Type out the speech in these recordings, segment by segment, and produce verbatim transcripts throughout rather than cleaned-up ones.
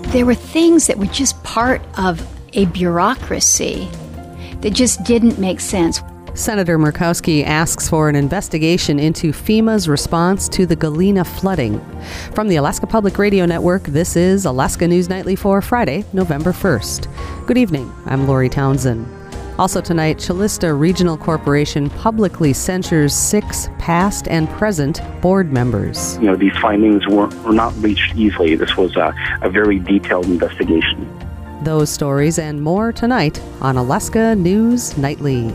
There were things that were just part of a bureaucracy that just didn't make sense. Senator Murkowski asks for an investigation into FEMA's response to the Galena flooding. From the Alaska Public Radio Network, this is Alaska News Nightly for Friday, November first. Good evening. I'm Lori Townsend. Also tonight, Chilista Regional Corporation publicly censures six past and present board members. You know, these findings were, were not reached easily. This was a, a very detailed investigation. Those stories and more tonight on Alaska News Nightly.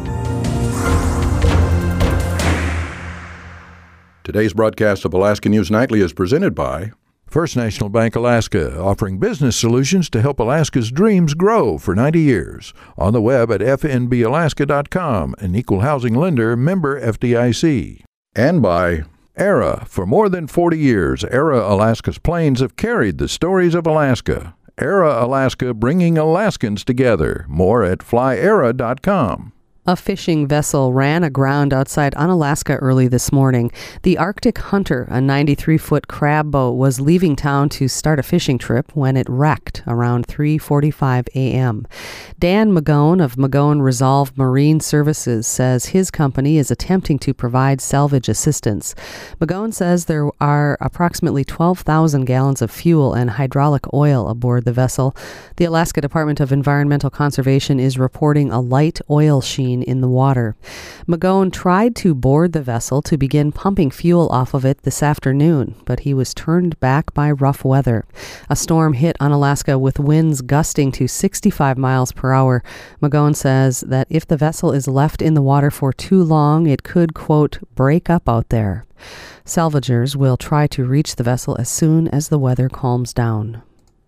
Today's broadcast of Alaska News Nightly is presented by First National Bank Alaska, offering business solutions to help Alaska's dreams grow for ninety years. On the web at f n b alaska dot com, an equal housing lender, member F D I C. And by Era. For more than forty years, Era Alaska's planes have carried the stories of Alaska. Era Alaska, bringing Alaskans together. More at fly era dot com. A fishing vessel ran aground outside Unalaska early this morning. The Arctic Hunter, a ninety-three foot crab boat, was leaving town to start a fishing trip when it wrecked around three forty-five a.m. Dan Magone of Magone Resolve Marine Services says his company is attempting to provide salvage assistance. Magone says there are approximately twelve thousand gallons of fuel and hydraulic oil aboard the vessel. The Alaska Department of Environmental Conservation is reporting a light oil sheen in the water. Magone tried to board the vessel to begin pumping fuel off of it this afternoon, but he was turned back by rough weather. A storm hit Unalaska with winds gusting to sixty-five miles per hour. Magone says that if the vessel is left in the water for too long, it could, quote, break up out there. Salvagers will try to reach the vessel as soon as the weather calms down.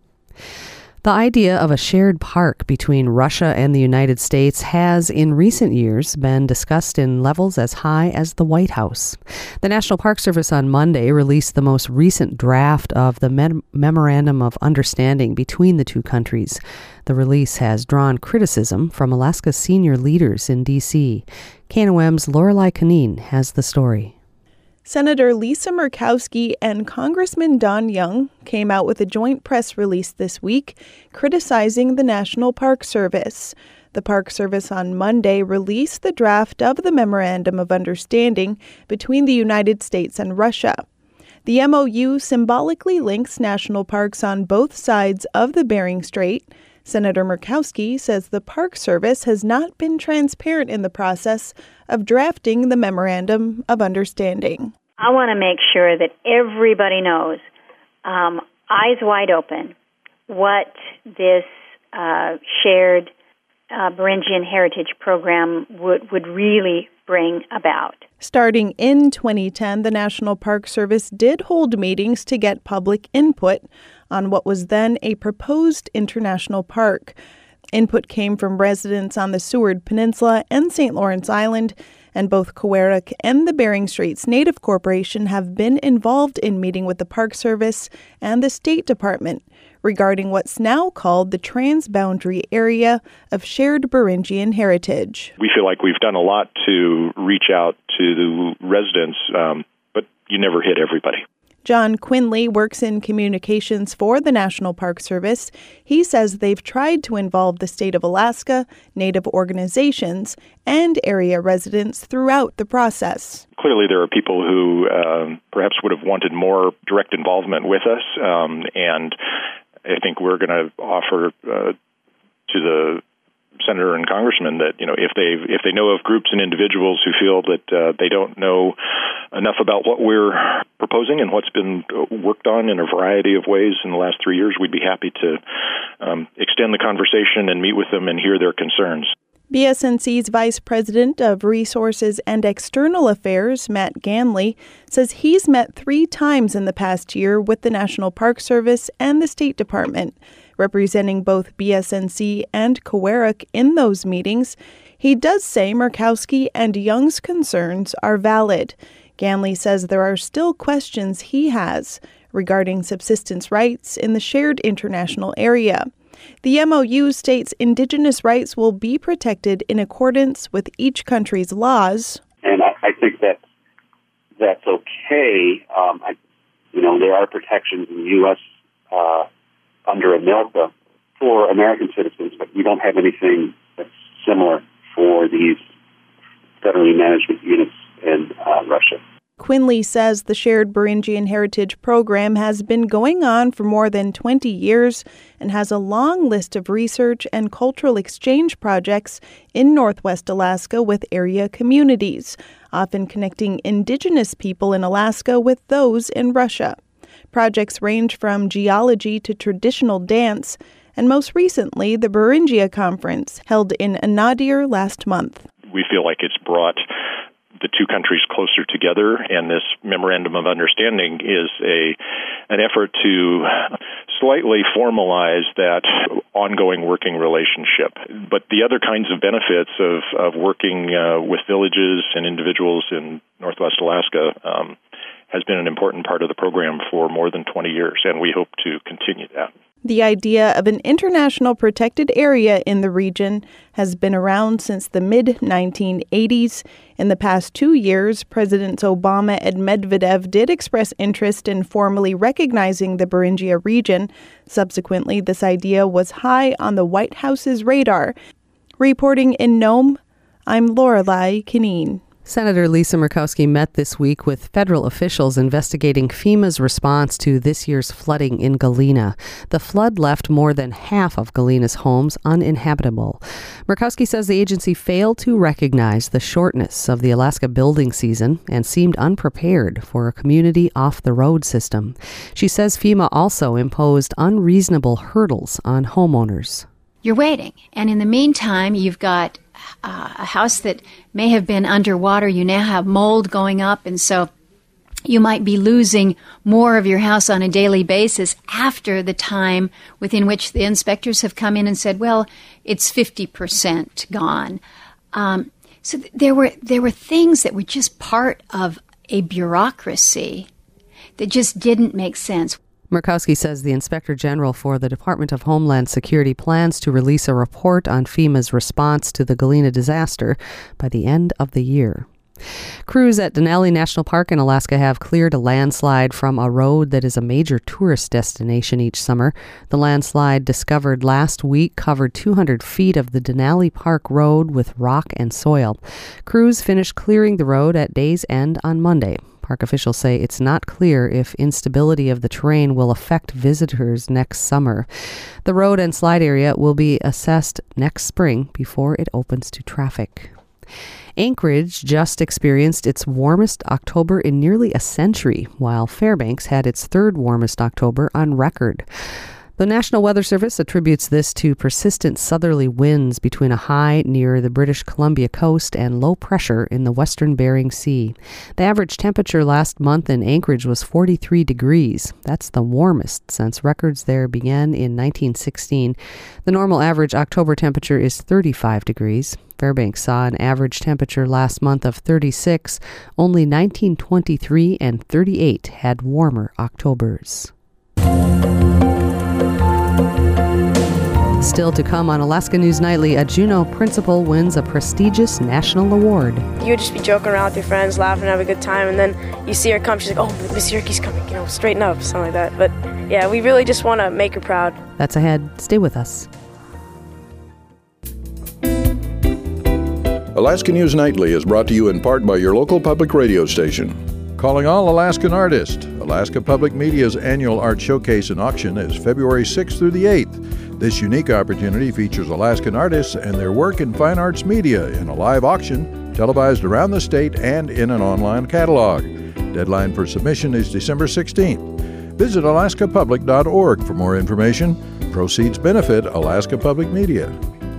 The idea of a shared park between Russia and the United States has, in recent years, been discussed in levels as high as the White House. The National Park Service on Monday released the most recent draft of the Mem- Memorandum of Understanding between the two countries. The release has drawn criticism from Alaska's senior leaders in D C K N O M's Lorelei Canine has the story. Senator Lisa Murkowski and Congressman Don Young came out with a joint press release this week criticizing the National Park Service. The Park Service on Monday released the draft of the Memorandum of Understanding between the United States and Russia. The M O U symbolically links national parks on both sides of the Bering Strait. Senator Murkowski says the Park Service has not been transparent in the process of drafting the Memorandum of Understanding. I want to make sure that everybody knows, um, eyes wide open, what this uh, shared uh, Beringian Heritage Program would, would really bring about. Starting in twenty ten, the National Park Service did hold meetings to get public input on what was then a proposed international park. Input came from residents on the Seward Peninsula and Saint Lawrence Island, and both Kowaruk and the Bering Straits Native Corporation have been involved in meeting with the Park Service and the State Department regarding what's now called the transboundary area of shared Beringian heritage. We feel like we've done a lot to reach out to the residents, um, but you never hit everybody. John Quinley works in communications for the National Park Service. He says they've tried to involve the state of Alaska, Native organizations, and area residents throughout the process. Clearly, there are people who uh, perhaps would have wanted more direct involvement with us, um, and I think we're going to offer uh, to the senator and congressman that, you know, if they if they know of groups and individuals who feel that uh, they don't know enough about what we're proposing and what's been worked on in a variety of ways in the last three years, we'd be happy to um, extend the conversation and meet with them and hear their concerns. B S N C's Vice President of Resources and External Affairs, Matt Ganley, says he's met three times in the past year with the National Park Service and the State Department. Representing both B S N C and Kowaruk in those meetings, he does say Murkowski and Young's concerns are valid. Ganley says there are still questions he has regarding subsistence rights in the shared international area. The M O U states Indigenous rights will be protected in accordance with each country's laws. And I, I think that that's okay. Um, I, you know, there are protections in the U S uh, under AMILCA for American citizens, but we don't have anything that's similar for these federally managed units in uh, Russia. Quinley says the Shared Beringian Heritage Program has been going on for more than twenty years and has a long list of research and cultural exchange projects in Northwest Alaska with area communities, often connecting indigenous people in Alaska with those in Russia. Projects range from geology to traditional dance, and most recently, the Beringia Conference, held in Anadyr last month. We feel like it's brought the two countries closer together, and this memorandum of understanding is a an effort to slightly formalize that ongoing working relationship. But the other kinds of benefits of, of working uh, with villages and individuals in Northwest Alaska um, has been an important part of the program for more than twenty years, and we hope to continue that. The idea of an international protected area in the region has been around since the mid nineteen eighties. In the past two years, Presidents Obama and Medvedev did express interest in formally recognizing the Beringia region. Subsequently, this idea was high on the White House's radar. Reporting in Nome, I'm Lorelei Kineen. Senator Lisa Murkowski met this week with federal officials investigating FEMA's response to this year's flooding in Galena. The flood left more than half of Galena's homes uninhabitable. Murkowski says the agency failed to recognize the shortness of the Alaska building season and seemed unprepared for a community off-the-road system. She says FEMA also imposed unreasonable hurdles on homeowners. You're waiting, and in the meantime, you've got Uh, a house that may have been underwater. You now have mold going up, and so you might be losing more of your house on a daily basis after the time within which the inspectors have come in and said, well, it's fifty percent gone. Um, so th- there were there were things that were just part of a bureaucracy that just didn't make sense. Murkowski says the Inspector General for the Department of Homeland Security plans to release a report on FEMA's response to the Galena disaster by the end of the year. Crews at Denali National Park in Alaska have cleared a landslide from a road that is a major tourist destination each summer. The landslide, discovered last week, covered two hundred feet of the Denali Park Road with rock and soil. Crews finished clearing the road at day's end on Monday. Park officials say it's not clear if instability of the terrain will affect visitors next summer. The road and slide area will be assessed next spring before it opens to traffic. Anchorage just experienced its warmest October in nearly a century, while Fairbanks had its third warmest October on record. The National Weather Service attributes this to persistent southerly winds between a high near the British Columbia coast and low pressure in the western Bering Sea. The average temperature last month in Anchorage was forty-three degrees. That's the warmest since records there began in nineteen sixteen. The normal average October temperature is thirty-five degrees. Fairbanks saw an average temperature last month of thirty-six. Only nineteen twenty-three and thirty-eight had warmer Octobers. Still to come on Alaska News Nightly, a Juneau principal wins a prestigious national award. You would just be joking around with your friends, laughing, have a good time, and then you see her come, she's like, oh, Miss Yerke's coming, you know, straighten up, something like that. But yeah, we really just want to make her proud. That's ahead. Stay with us. Alaska News Nightly is brought to you in part by your local public radio station. Calling all Alaskan artists. Alaska Public Media's annual art showcase and auction is February sixth through the eighth. This unique opportunity features Alaskan artists and their work in fine arts media in a live auction, televised around the state and in an online catalog. Deadline for submission is December sixteenth. Visit alaska public dot org for more information. Proceeds benefit Alaska Public Media.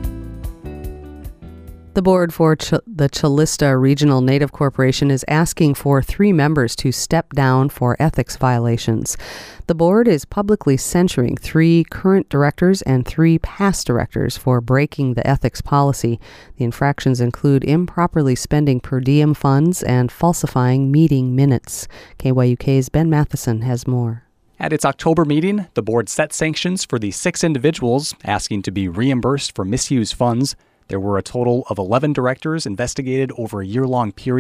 The board for Ch- the Chilista Regional Native Corporation is asking for three members to step down for ethics violations. The board is publicly censuring three current directors and three past directors for breaking the ethics policy. The infractions include improperly spending per diem funds and falsifying meeting minutes. K Y U K's Ben Matheson has more. At its October meeting, the board set sanctions for the six individuals asking to be reimbursed for misused funds. There were a total of eleven directors investigated over a year-long period.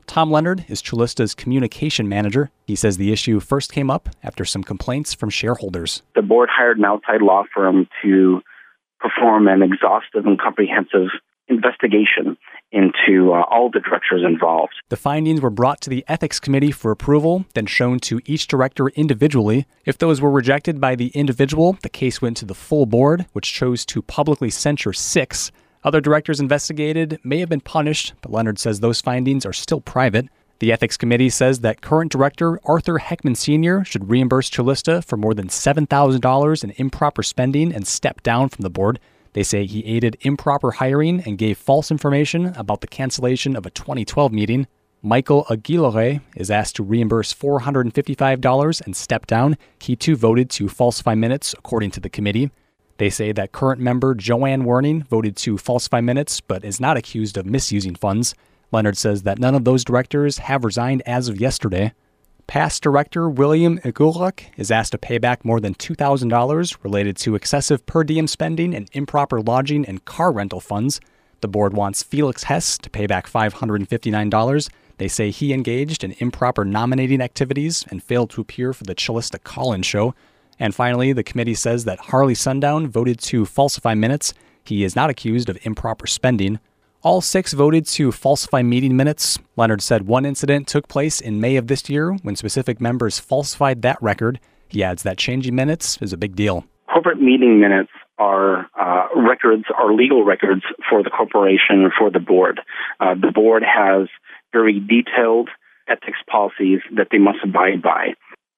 Tom Leonard is Chulista's communication manager. He says the issue first came up after some complaints from shareholders. The board hired an outside law firm to perform an exhaustive and comprehensive investigation into uh, all the directors involved. The findings were brought to the Ethics Committee for approval, then shown to each director individually. If those were rejected by the individual, the case went to the full board, which chose to publicly censure six. Other directors investigated may have been punished, but Leonard says those findings are still private. The Ethics Committee says that current director Arthur Heckman Senior should reimburse Chulista for more than seven thousand dollars in improper spending and step down from the board. They say he aided improper hiring and gave false information about the cancellation of a twenty twelve meeting. Michael Aguilera is asked to reimburse four hundred fifty-five dollars and step down. He too voted to falsify minutes, according to the committee. They say that current member Joanne Werning voted to falsify minutes but is not accused of misusing funds. Leonard says that none of those directors have resigned as of yesterday. Past director William Iguluk is asked to pay back more than two thousand dollars related to excessive per diem spending and improper lodging and car rental funds. The board wants Felix Hess to pay back five hundred fifty-nine dollars. They say he engaged in improper nominating activities and failed to appear for the Chulista call-in show. And finally, the committee says that Harley Sundown voted to falsify minutes. He is not accused of improper spending. All six voted to falsify meeting minutes. Leonard said one incident took place in May of this year when specific members falsified that record. He adds that changing minutes is a big deal. Corporate meeting minutes are uh, records, are legal records for the corporation and for the board. Uh, the board has very detailed ethics policies that they must abide by.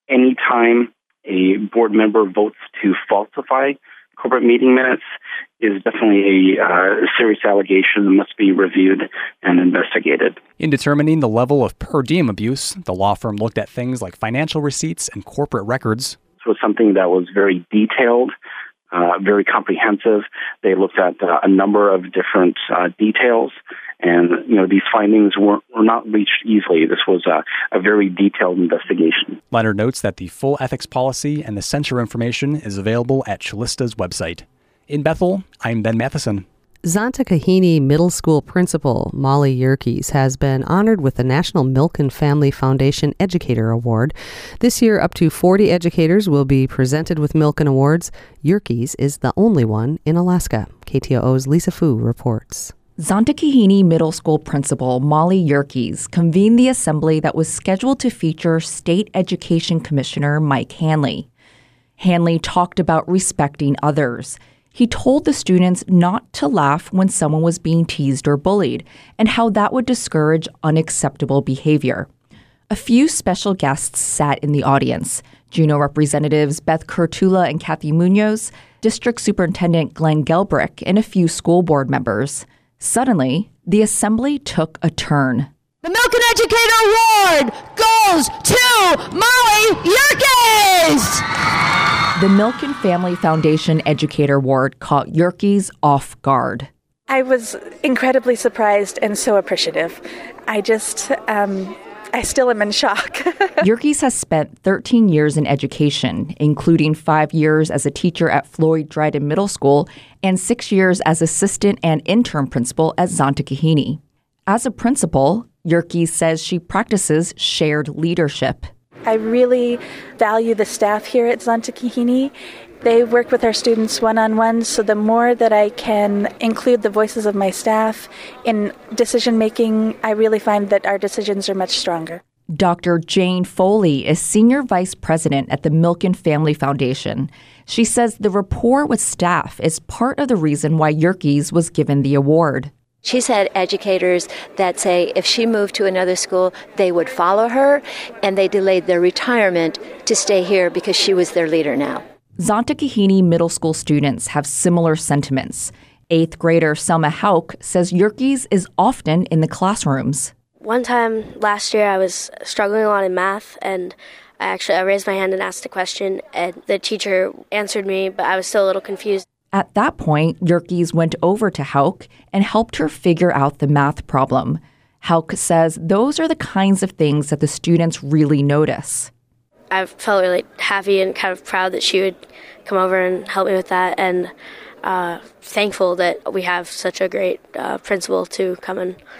Anytime a board member votes to falsify corporate meeting minutes is definitely a uh, serious allegation that must be reviewed and investigated. In determining the level of per diem abuse, the law firm looked at things like financial receipts and corporate records. So it's something that was very detailed, uh, very comprehensive. They looked at uh, a number of different uh, details, and you know these findings were, were not reached easily. This was a, a very detailed investigation. Leonard notes that the full ethics policy and the censure information is available at Chulista's website. In Bethel, I'm Ben Matheson. Zonta-Kahini Middle School principal Molly Yerkes has been honored with the National Milk and Family Foundation Educator Award. This year, up to forty educators will be presented with Milken Awards. Yerkes is the only one in Alaska. K T O O's Lisa Fu reports. Zonta-Kahini Middle School Principal Molly Yerkes convened the assembly that was scheduled to feature State Education Commissioner Mike Hanley. Hanley talked about respecting others. He told the students not to laugh when someone was being teased or bullied, and how that would discourage unacceptable behavior. A few special guests sat in the audience. Juneau Representatives Beth Kurtula and Kathy Munoz, District Superintendent Glenn Gelbrick, and a few school board members. Suddenly, the assembly took a turn. The Milken Educator Award goes to Molly Yerkes! The Milken Family Foundation Educator Award caught Yerkes off guard. I was incredibly surprised and so appreciative. I just, um, I still am in shock. Yerkes has spent thirteen years in education, including five years as a teacher at Floyd Dryden Middle School and six years as assistant and interim principal at Zonta-Kahini. As a principal, Yerkes says she practices shared leadership. I really value the staff here at Zonta-Kahini. They work with our students one-on-one, so the more that I can include the voices of my staff in decision-making, I really find that our decisions are much stronger. Doctor Jane Foley is Senior Vice President at the Milken Family Foundation. She says the rapport with staff is part of the reason why Yerkes was given the award. She's had educators that say if she moved to another school, they would follow her, and they delayed their retirement to stay here because she was their leader now. Zonta-Kahini middle school students have similar sentiments. Eighth grader Selma Hauk says Yerkes is often in the classrooms. One time last year I was struggling a lot in math, and I actually I raised my hand and asked a question, and the teacher answered me, but I was still a little confused. At that point, Yerkes went over to Hauk and helped her figure out the math problem. Hauk says those are the kinds of things that the students really notice. I felt really happy and kind of proud that she would come over and help me with that, and uh, thankful that we have such a great uh, principal to come and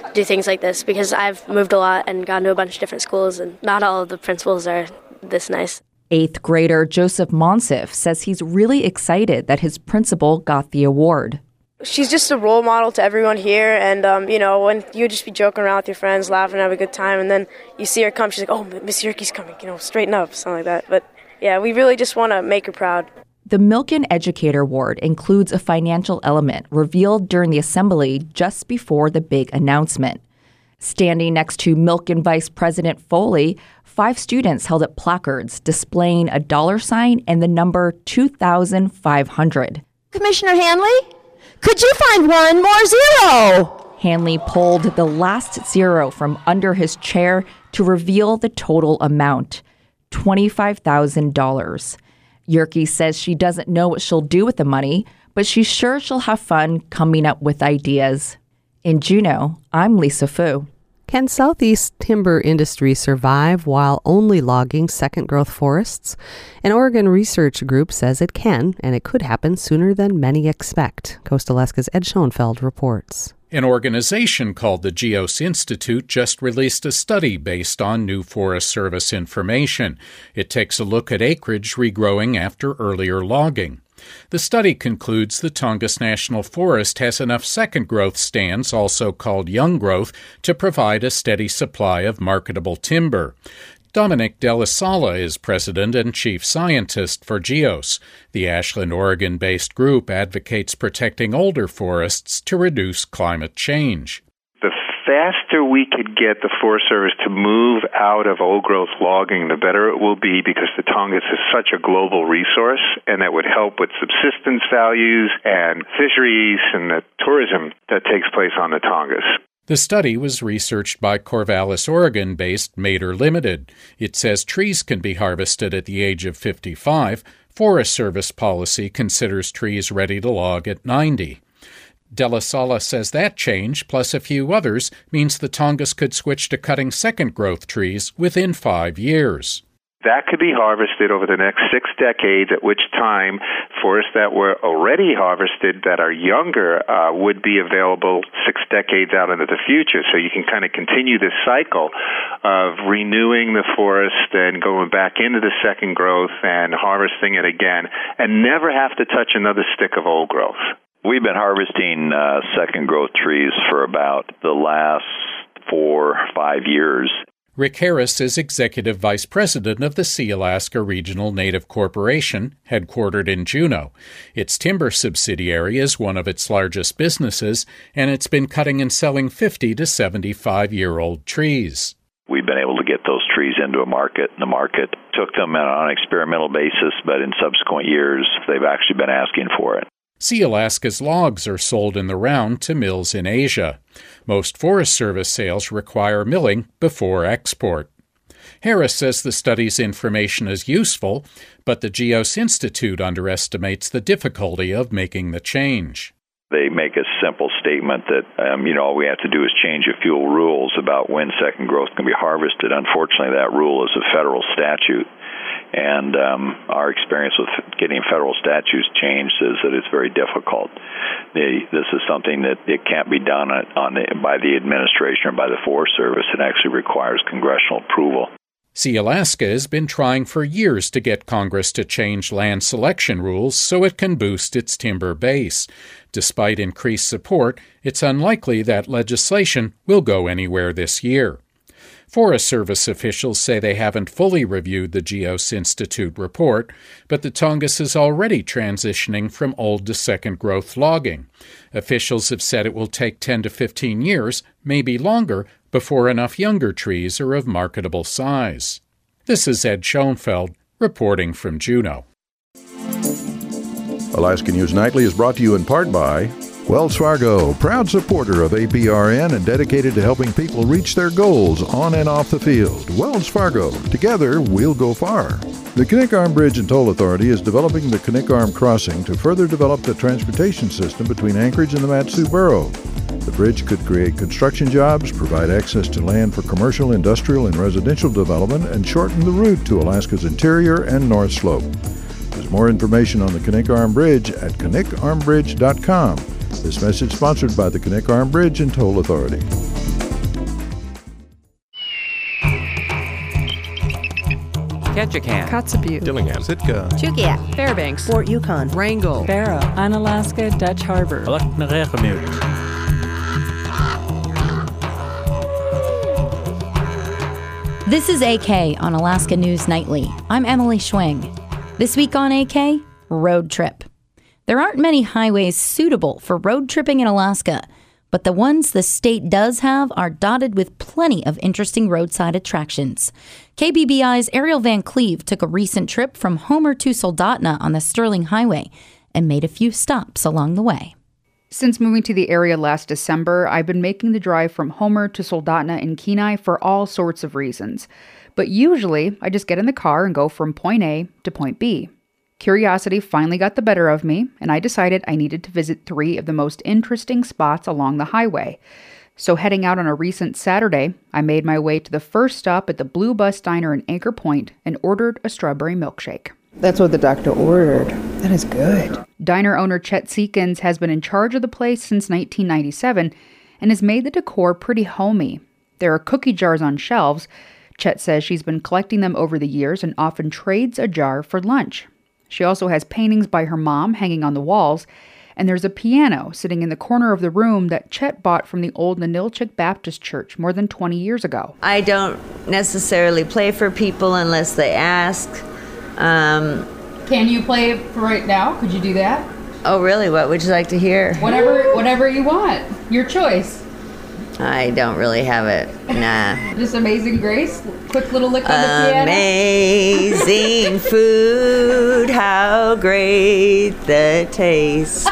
do things like this because I've moved a lot and gone to a bunch of different schools, and not all of the principals are this nice. Eighth grader Joseph Monsif says he's really excited that his principal got the award. She's just a role model to everyone here, and, um, you know, when you just be joking around with your friends, laughing, have a good time, and then you see her come, she's like, oh, Miss Yerke's coming, you know, straighten up, something like that. But, yeah, we really just want to make her proud. The Milken Educator Award includes a financial element revealed during the assembly just before the big announcement. Standing next to Milken Vice President Foley, five students held up placards displaying a dollar sign and the number two thousand five hundred. Commissioner Hanley, could you find one more zero? Hanley pulled the last zero from under his chair to reveal the total amount, twenty-five thousand dollars. Yerke says she doesn't know what she'll do with the money, but she's sure she'll have fun coming up with ideas. In Juneau, I'm Lisa Fu. Can Southeast timber industry survive while only logging second-growth forests? An Oregon research group says it can, and it could happen sooner than many expect. Coast Alaska's Ed Schoenfeld reports. An organization called the GEOS Institute just released a study based on new Forest Service information. It takes a look at acreage regrowing after earlier logging. The study concludes the Tongass National Forest has enough second-growth stands, also called young growth, to provide a steady supply of marketable timber. Dominic Della Sala is president and chief scientist for GEOS. The Ashland, Oregon-based group advocates protecting older forests to reduce climate change. The faster we could get the Forest Service to move out of old-growth logging, the better it will be, because the Tongass is such a global resource, and that would help with subsistence values and fisheries and the tourism that takes place on the Tongass. The study was researched by Corvallis, Oregon-based Mader Limited. It says trees can be harvested at the age of fifty-five. Forest Service policy considers trees ready to log at ninety. Della Sala says that change, plus a few others, means the Tongass could switch to cutting second-growth trees within five years. That could be harvested over the next six decades, at which time forests that were already harvested that are younger uh, would be available six decades out into the future. So you can kind of continue this cycle of renewing the forest and going back into the second growth and harvesting it again, and never have to touch another stick of old growth. We've been harvesting uh, second growth trees for about the last four, five years. Rick Harris is executive vice president of the Sealaska Regional Native Corporation, headquartered in Juneau. Its timber subsidiary is one of its largest businesses, and it's been cutting and selling fifty to seventy-five-year-old trees. We've been able to get those trees into a market. The market took them on an experimental basis, but in subsequent years, they've actually been asking for it. Sealaska's logs are sold in the round to mills in Asia. Most Forest Service sales require milling before export. Harris says the study's information is useful, but the GEOS Institute underestimates the difficulty of making the change. They make a simple statement that, um, you know, all we have to do is change a few rules about when second growth can be harvested. Unfortunately, that rule is a federal statute. And um, our experience with getting federal statutes changed is that it's very difficult. The, this is something that it can't be done on, on the, by the administration or by the Forest Service. It actually requires congressional approval. Sealaska has been trying for years to get Congress to change land selection rules so it can boost its timber base. Despite increased support, it's unlikely that legislation will go anywhere this year. Forest Service officials say they haven't fully reviewed the GEOS Institute report, but the Tongass is already transitioning from old to second-growth logging. Officials have said it will take ten to fifteen years, maybe longer, before enough younger trees are of marketable size. This is Ed Schoenfeld, reporting from Juneau. Alaska News Nightly is brought to you in part by Wells Fargo, proud supporter of A P R N and dedicated to helping people reach their goals on and off the field. Wells Fargo, together we'll go far. The Knik Arm Bridge and Toll Authority is developing the Knik Arm Crossing to further develop the transportation system between Anchorage and the Mat-Su Borough. The bridge could create construction jobs, provide access to land for commercial, industrial, and residential development, and shorten the route to Alaska's interior and North Slope. There's more information on the Knik Arm Bridge at knik arm bridge dot com. This message sponsored by the Knik Arm Bridge and Toll Authority. Ketchikan, Kotzebue, Dillingham, Sitka, Chugiak, Fairbanks, Fort Yukon, Wrangell, Barrow, Unalaska, Dutch Harbor. This is A K on Alaska News Nightly. I'm Emily Schwing. This week on A K, road trip. There aren't many highways suitable for road tripping in Alaska, but the ones the state does have are dotted with plenty of interesting roadside attractions. K B B I's Ariel Van Cleve took a recent trip from Homer to Soldotna on the Sterling Highway and made a few stops along the way. Since moving to the area last December, I've been making the drive from Homer to Soldotna in Kenai for all sorts of reasons. But usually, I just get in the car and go from point A to point B. Curiosity finally got the better of me, and I decided I needed to visit three of the most interesting spots along the highway. So heading out on a recent Saturday, I made my way to the first stop at the Blue Bus Diner in Anchor Point and ordered a strawberry milkshake. That's what the doctor ordered. That is good. Diner owner Chet Seekins has been in charge of the place since nineteen ninety-seven and has made the decor pretty homey. There are cookie jars on shelves. Chet says she's been collecting them over the years and often trades a jar for lunch. She also has paintings by her mom hanging on the walls, and there's a piano sitting in the corner of the room that Chet bought from the old Ninilchik Baptist Church more than twenty years ago. I don't necessarily play for people unless they ask. Um, Can you play for right now? Could you do that? Oh, really? What would you like to hear? Whatever, whatever you want. Your choice. I don't really have it. Nah. Just Amazing Grace? Quick little lick on the piano? Amazing food, how great the taste.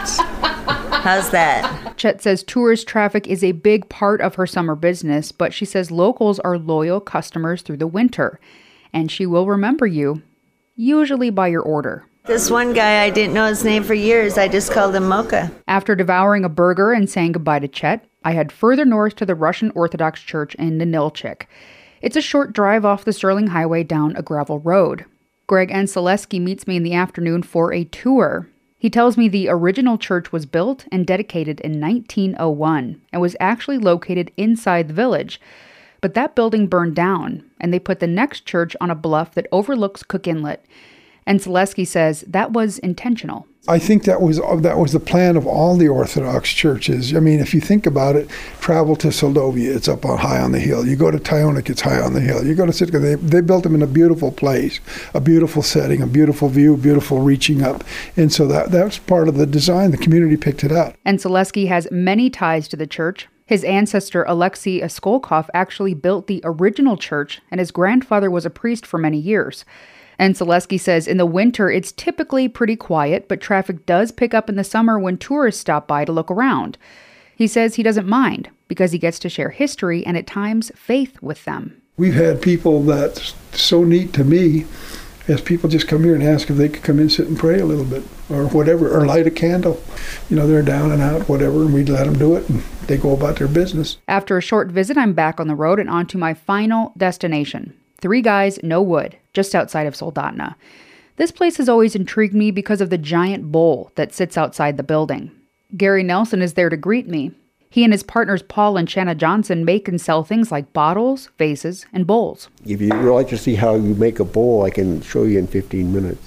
How's that? Chet says tourist traffic is a big part of her summer business, but she says locals are loyal customers through the winter. And she will remember you, usually by your order. This one guy, I didn't know his name for years. I just called him Mocha. After devouring a burger and saying goodbye to Chet, I head further north to the Russian Orthodox Church in Ninilchik. It's a short drive off the Sterling Highway down a gravel road. Greg Anseleski meets me in the afternoon for a tour. He tells me the original church was built and dedicated in nineteen oh one and was actually located inside the village. But that building burned down, and they put the next church on a bluff that overlooks Cook Inlet. And Selesky says that was intentional. I think that was that was the plan of all the Orthodox churches. I mean, if you think about it, travel to Soldovia, it's up on, high on the hill. You go to Tyonek, it's high on the hill. You go to Sitka, they, they built them in a beautiful place, a beautiful setting, a beautiful view, beautiful reaching up. And so that that's part of the design. The community picked it up. And Selesky has many ties to the church. His ancestor, Alexei Askolkov, actually built the original church, and his grandfather was a priest for many years. And Selesky says in the winter, it's typically pretty quiet, but traffic does pick up in the summer when tourists stop by to look around. He says he doesn't mind because he gets to share history and at times faith with them. We've had people that's so neat to me as people just come here and ask if they could come in, sit and pray a little bit or whatever, or light a candle. You know, they're down and out, whatever, and we'd let them do it and they go about their business. After a short visit, I'm back on the road and on to my final destination. Three Guys, No Wood, just outside of Soldotna. This place has always intrigued me because of the giant bowl that sits outside the building. Gary Nelson is there to greet me. He and his partners Paul and Shanna Johnson make and sell things like bottles, vases, and bowls. If you'd like to see how you make a bowl, I can show you in fifteen minutes.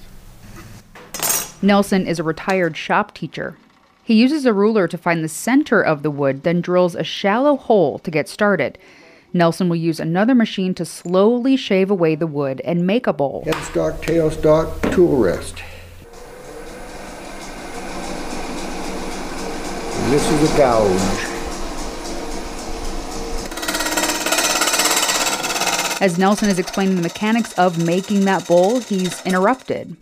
Nelson is a retired shop teacher. He uses a ruler to find the center of the wood, then drills a shallow hole to get started. Nelson will use another machine to slowly shave away the wood and make a bowl. Headstock, tailstock, tool rest. And this is a gouge. As Nelson is explaining the mechanics of making that bowl, he's interrupted.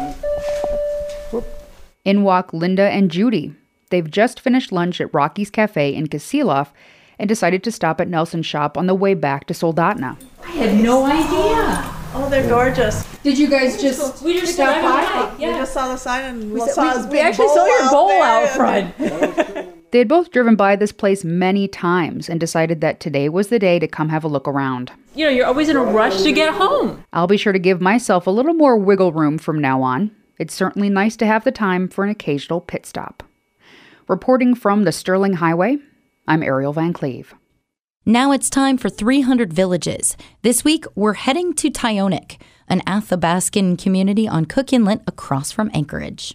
In walk Linda and Judy. They've just finished lunch at Rocky's Cafe in Kisilov and decided to stop at Nelson's shop on the way back to Soldotna. I had no idea. Oh, they're gorgeous. Did you guys just we just stop by? Yeah. We just saw the sign and we, we saw we, his big we actually bowl saw your out bowl there. out front. They had both driven by this place many times and decided that today was the day to come have a look around. You know, you're always in a rush to get home. I'll be sure to give myself a little more wiggle room from now on. It's certainly nice to have the time for an occasional pit stop. Reporting from the Sterling Highway, I'm Ariel Van Cleve. Now it's time for three hundred Villages. This week, we're heading to Tyonek, an Athabascan community on Cook Inlet across from Anchorage.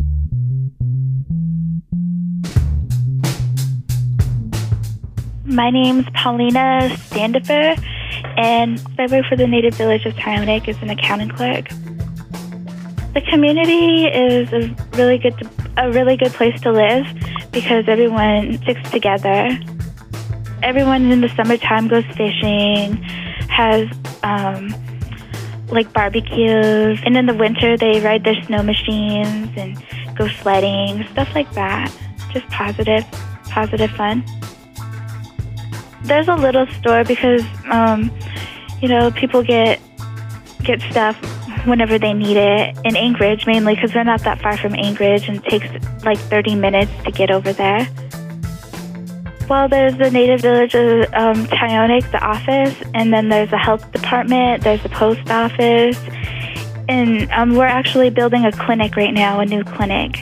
My name's Paulina Standifer, and I work for the Native Village of Tyonek as an accounting clerk. The community is a really good, a really good place to live because everyone sticks together. Everyone in the summertime goes fishing, has um, like barbecues, and in the winter they ride their snow machines and go sledding, stuff like that. Just positive, positive fun. There's a little store because, um, you know, people get get stuff whenever they need it in Anchorage, mainly because we're not that far from Anchorage and it takes like thirty minutes to get over there. Well, there's the Native Village of um, Tyonek, the office, and then there's a health department, there's a post office, and um, we're actually building a clinic right now, a new clinic.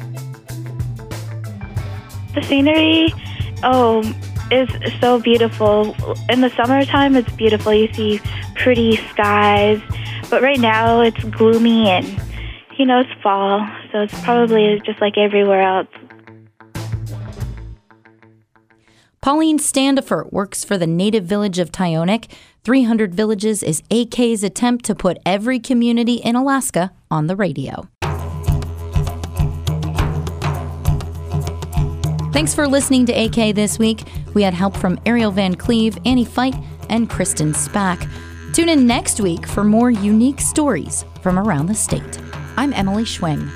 The scenery, oh, is so beautiful. In the summertime, it's beautiful. You see pretty skies. But right now, it's gloomy and, you know, it's fall, so it's probably just like everywhere else. Pauline Standifer works for the Native Village of Tyonek. three hundred Villages is A K's attempt to put every community in Alaska on the radio. Thanks for listening to A K this week. We had help from Ariel Van Cleve, Annie Fight, and Kristen Spack. Tune in next week for more unique stories from around the state. I'm Emily Schwing.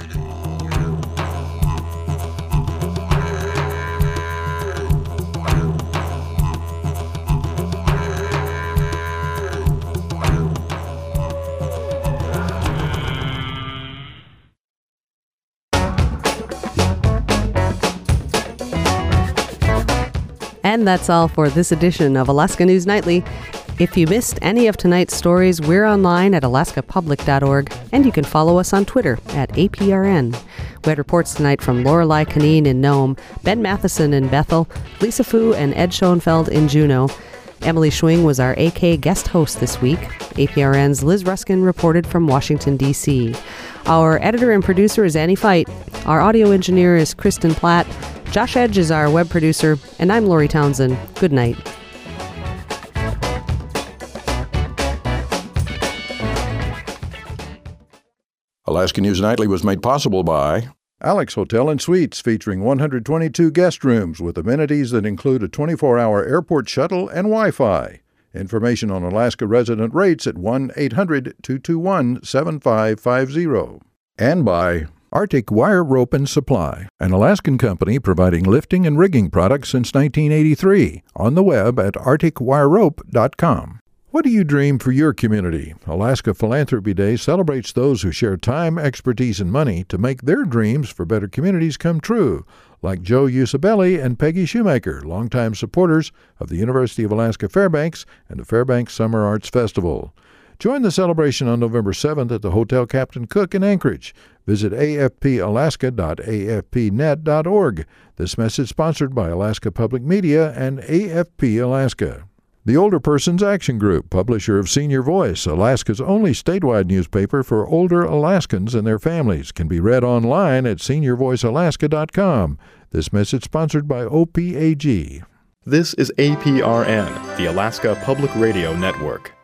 And that's all for this edition of Alaska News Nightly. If you missed any of tonight's stories, we're online at alaska public dot org, and you can follow us on Twitter at A P R N. We had reports tonight from Lorelei Canine in Nome, Ben Matheson in Bethel, Lisa Fu and Ed Schoenfeld in Juneau. Emily Schwing was our A K guest host this week. A P R N's Liz Ruskin reported from Washington, D C Our editor and producer is Annie Fight. Our audio engineer is Kristen Platt. Josh Edge is our web producer, and I'm Lori Townsend. Good night. Alaska News Nightly was made possible by Alex Hotel and Suites, featuring one hundred twenty-two guest rooms with amenities that include a twenty-four hour airport shuttle and Wi-Fi. Information on Alaska resident rates at one eight hundred two two one seven five five zero. And by Arctic Wire Rope and Supply, an Alaskan company providing lifting and rigging products since nineteen eighty-three. On the web at arctic wire rope dot com. What do you dream for your community? Alaska Philanthropy Day celebrates those who share time, expertise, and money to make their dreams for better communities come true, like Joe Usabelli and Peggy Shoemaker, longtime supporters of the University of Alaska Fairbanks and the Fairbanks Summer Arts Festival. Join the celebration on November seventh at the Hotel Captain Cook in Anchorage. Visit a f p alaska dot a f p net dot org. This message sponsored by Alaska Public Media and A F P Alaska. The Older Persons Action Group, publisher of Senior Voice, Alaska's only statewide newspaper for older Alaskans and their families, can be read online at senior voice alaska dot com. This message sponsored by O P A G. This is A P R N, the Alaska Public Radio Network.